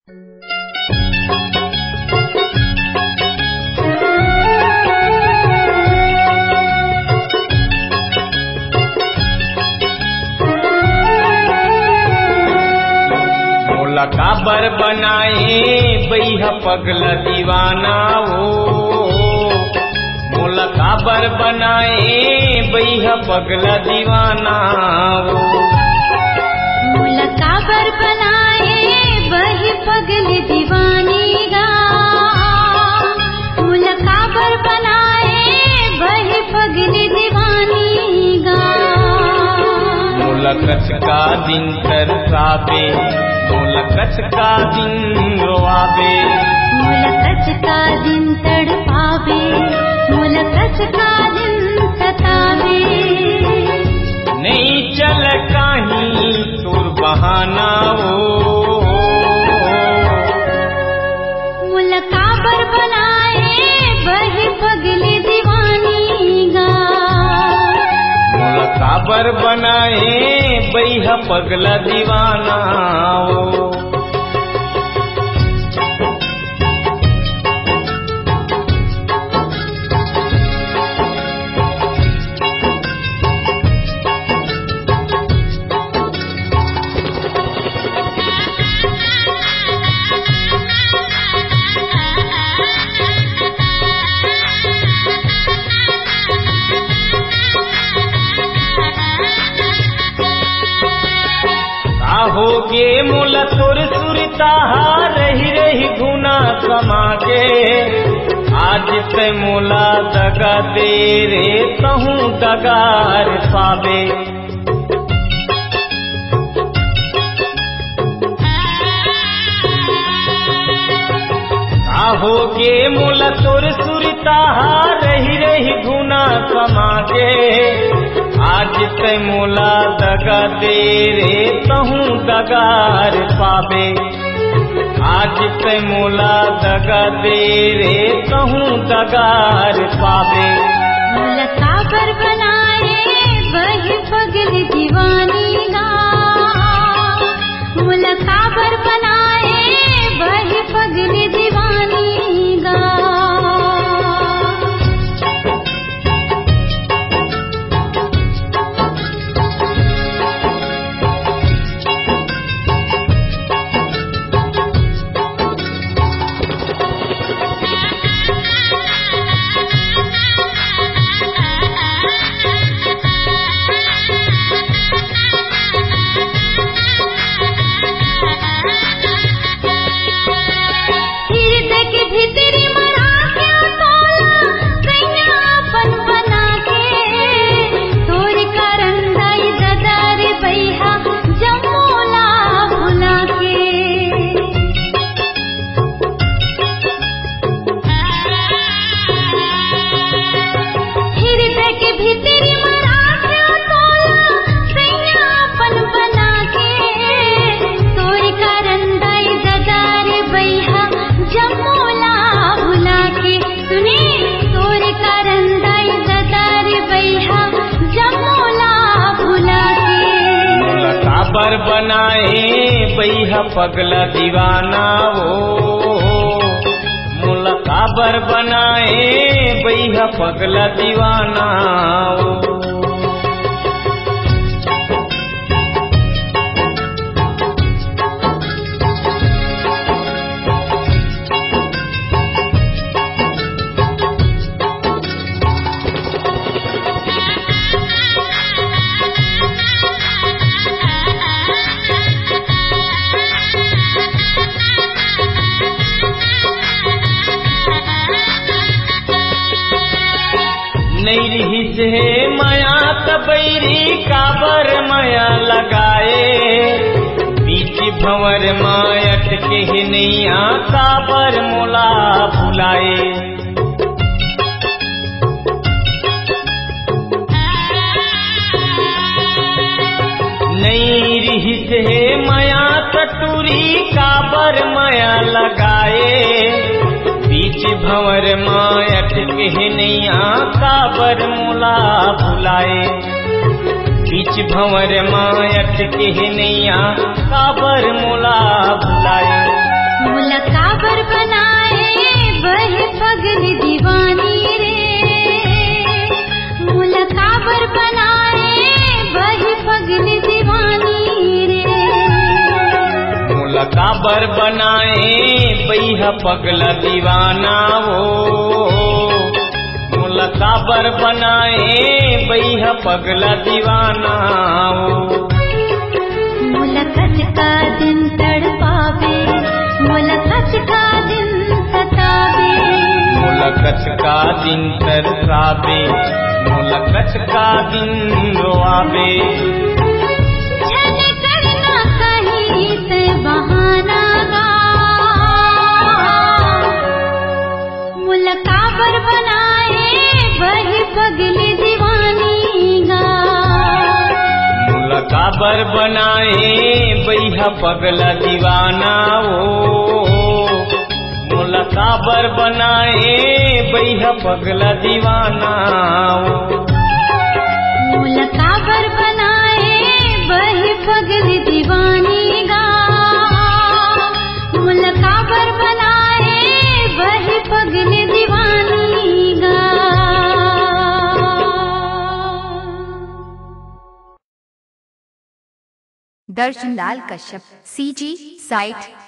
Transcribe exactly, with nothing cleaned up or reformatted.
काबर बनाए बैहा पगला दीवाना ओ, मोला काबर बनाए बैहा पगला दीवाना ओ, मोला काबर बनाए बही पगली दीवानी गा, मोला काबर बनाए बही पगली दीवानी गा, मोला कछ का दिन तरसाबे मोला कछ का दिन रोआबे, मोला कछ का दिन तड़पावे, मोला कछ का दिन सतावे, नहीं चल काहीं तोर बहाना ओ, मोला काबर बनाए बही पगली दीवानी गा, मोला काबर बनाए बैहा पगला दीवाना ओ, होगे मोला तोर सुरता रही रही गुना समा के, आज ते मोला दगा दे रे तहूँ दगार पावे, होगे मोला तोर सुरता रही रही गुना समा के, आज ते मोला दगा दे रे तहूँ दगार पावे, आज ते मोला दगा दे रे तहूँ दगार पावे, मोला काबर बनाए बही पगली दीवानी गा, मोला काबर बनाए बही पगली दीवानी गा, काबर बनाए बैहा पगला दीवाना ओ, मोला काबर बनाए बैहा पगला दीवाना ओ, नहीं रही से माया तबैरी काबर माया लगाए, बीच भंवर मायट के नैया काबर मोला भुलाए, नहीं रही से माया टटूरी काबर माया लगाए, बीच भंवर मायट के नैया काबर मोला भुलाए, बीच भंवर मायट के नैया काबर मोला भुलाए, काबर बनाए बैहा पगला दीवाना वो, मोला काबर बनाए बैहा पगला दीवाना वो। मोला कच का दिन तड़पावे, मोला कच का दिन सतावे, मोला कच का दिन तरसावे, मोला कच का दिन रोआवे। छल करना कहीं से बहाना गा, मोला काबर बनाए वही पगली दीवानी गा। मोला काबर बनाए बैहा पगला दीवाना वो, मोला काबर बनाए बैहा पगला दीवाना वो। मोला काबर बनाए वही पगली दीवानी गा, मोला काबर बनाए वही पगली दीवानी गा। दर्शन लाल कश्यप, सी जी साइट